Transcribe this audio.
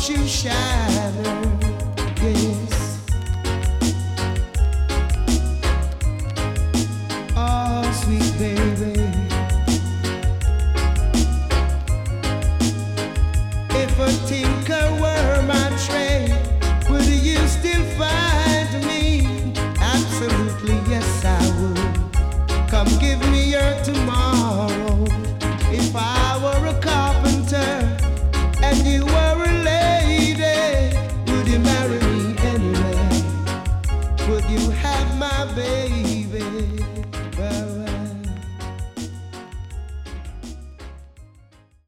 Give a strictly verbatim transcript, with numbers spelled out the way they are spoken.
horseshoe shattered. Yes. Oh, sweet baby. If a tinker were my trade, would you still find me? Absolutely, yes, I would. Come give me your tomorrow. If I were a car